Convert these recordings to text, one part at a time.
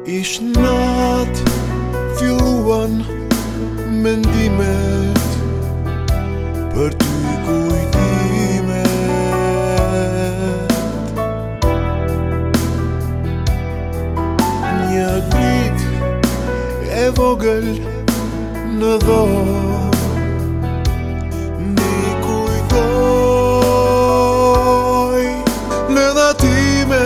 Ish nat, filluan mendimet për ty kujtimet. Një dit e vogël në dhom mi kujtoj në dhatime.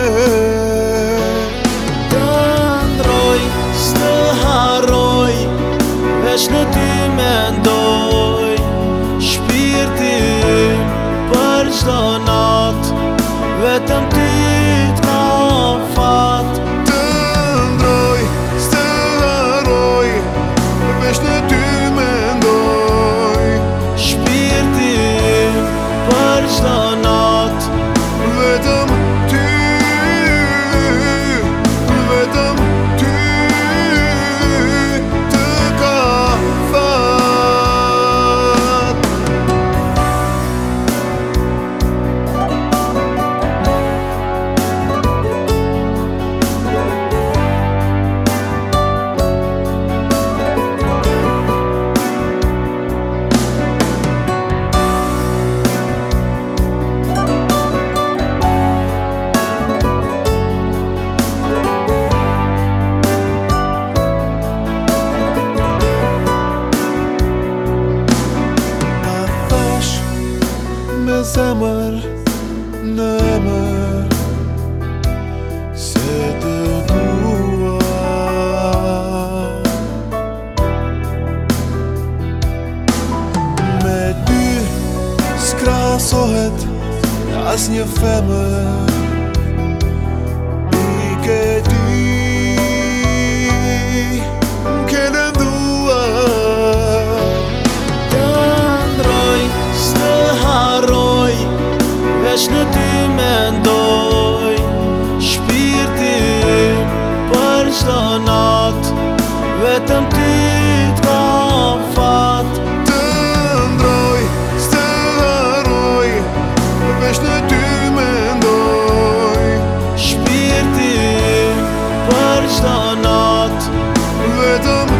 Veç në ty mendoj, shpirti për çdo nat, vetëm ty t'ka fat. Të ndroj, s'të haroj, veç në ty mendoj, shpirti për çdo nat, vetëm ty, vetëm ty. Me zemër në emër se të dua. Me ty s'krahasohet asnjë femër, i ke ti ke lënduar. Veç në ty mendoj, shpirti për çdo nat, vetëm ty t'ka fat. Të ndroj, s'të haroj, veç në ty mendoj, shpirti për çdo nat, vetëm